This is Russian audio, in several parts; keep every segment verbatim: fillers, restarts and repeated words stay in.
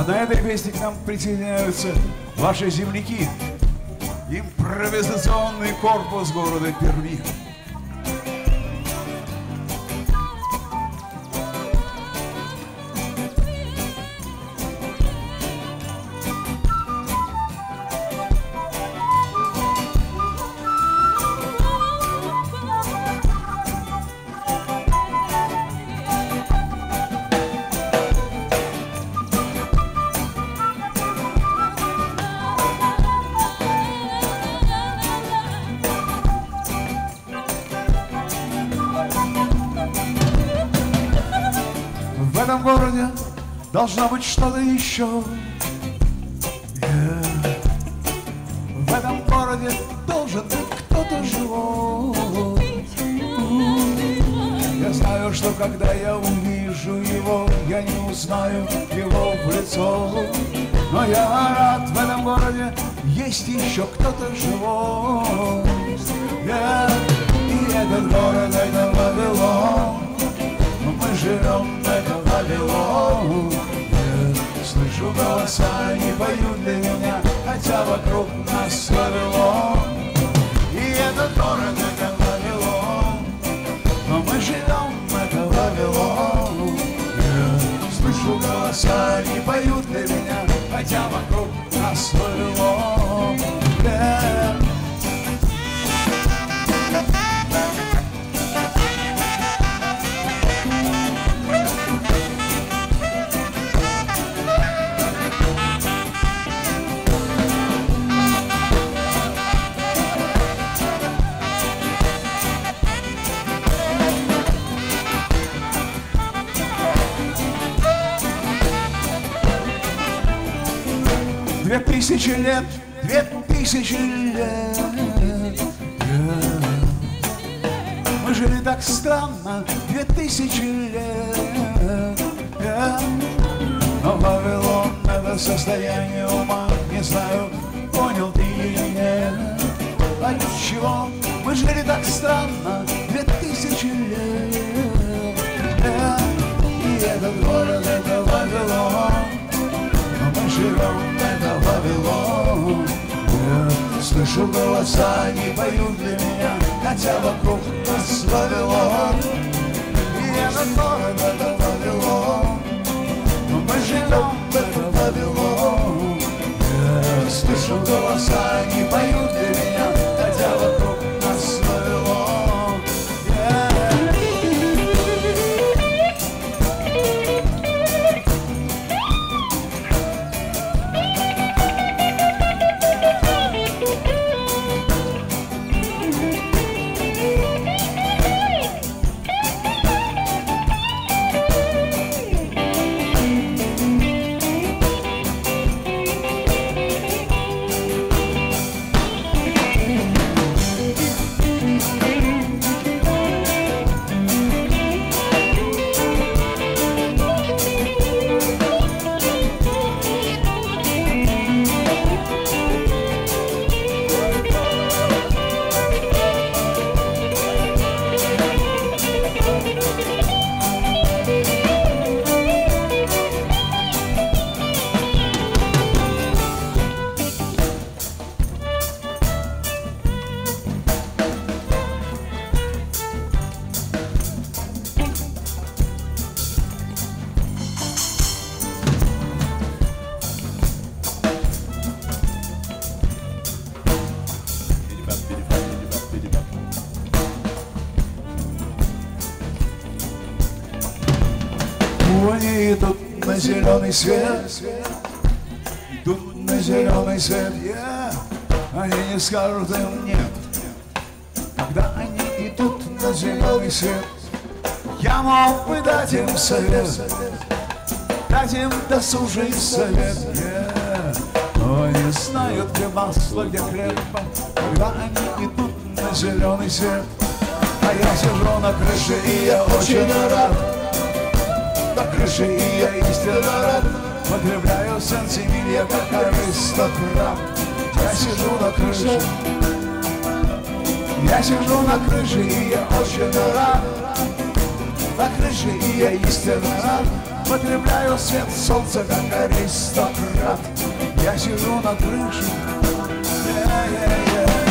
А на этой песне к нам присоединяются ваши земляки. Импровизационный корпус города Перми. В этом городе должно быть что-то еще. Yeah. В этом городе должен быть кто-то живой. Я знаю, что когда я увижу его, я не узнаю его в лицо. Но я рад, в этом городе есть еще кто-то живой. Yeah. И этот город, это Вавилон. Мы живем, это Вавилон. Я слышу голоса, они поют для меня, хотя вокруг нас Вавилон. И этот город, это Вавилон. Но мы живем, это Вавилон. Я слышу голоса, они поют для меня, хотя вокруг нас Вавилон. Yeah. Две тысячи лет, две тысячи лет, yeah. Мы жили так странно, две тысячи лет, yeah. Но Вавилон — это состояние ума, не знаю, понял ты или нет. От чего мы жили так странно, две тысячи лет, yeah. И этот город — это Вавилон. Мы живем, это Вавилон. Я слышу голоса, они поют для меня, хотя вокруг нас Вавилон. И этот город, это Вавилон. Но мы живем, это Вавилон. Я слышу голоса, они поют для меня, хотя вокруг нас Вавилон. Они идут на зеленый свет, идут на зеленый свет, yeah. Они не скажут им нет. Когда они идут на зеленый свет, я мог бы дать им совет, дать им досужий совет, yeah. Но они знают, где масло, где хлеб, когда они идут на зеленый свет. А я сижу на крыше, и я очень рад. На крыше, и я истинно рад. Потребляю сантимилья, как аристократ. Я сижу на крыше, я сижу на крыше, и я очень рад. На крыше, и я истинно рад. потребляю свет солнца, как аристократ. Я сижу на крыше. Yeah-yeah-yeah.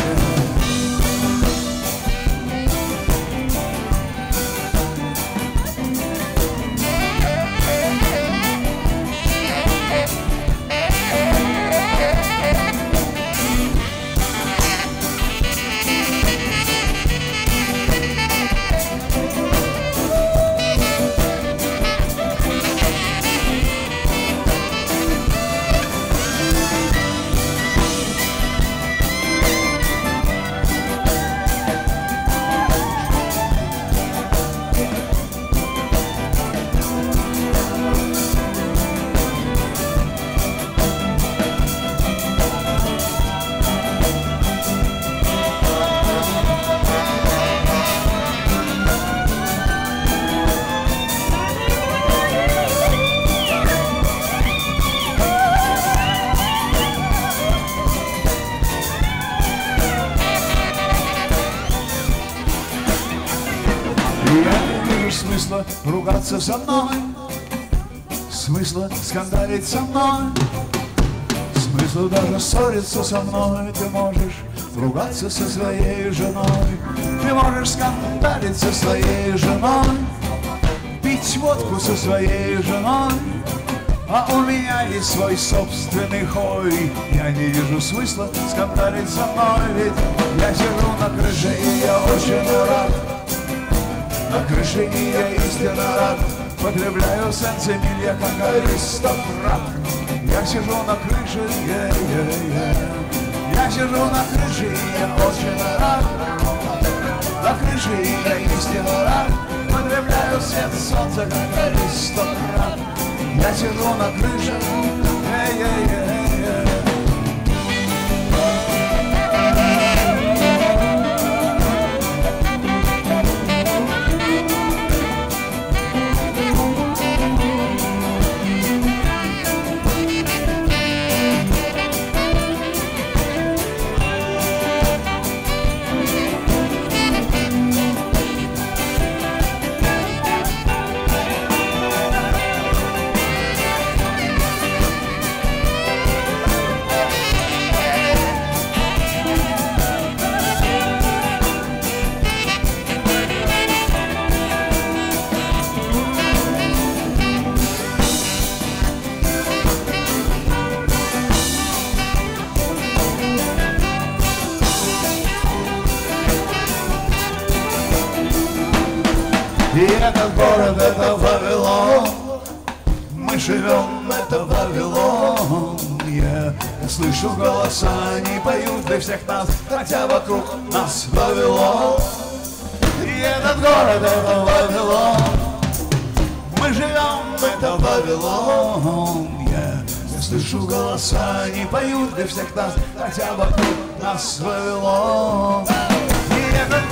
Смысла ругаться со мной, смысла скандалить со мной, смысла даже ссориться со мной. Ты можешь ругаться со своей женой, ты можешь скандалить со своей женой, пить водку со своей женой. А у меня есть свой собственный хой. Я не вижу смысла скандалить со мной, ведь я сижу на крыше и я очень рад. На крыше и я истинно рад. Потребляю сенсимиль, как аристократ. Я сижу на крыше, yeah, yeah, yeah. Я сижу на крыше и я очень рад. На крыше и я истинно рад. Потребляю свет солнца, как аристократ. Я сижу на крыше, yeah, yeah, yeah, yeah. И этот город, это Вавилон. Мы живем, это Вавилон. Я слышу голоса, они поют для всех нас, хотя вокруг нас Вавилон. И этот город, это Вавилон. Мы живем, это Вавилон. Я слышу голоса, они поют для всех нас, хотя вокруг нас Вавилон. И этот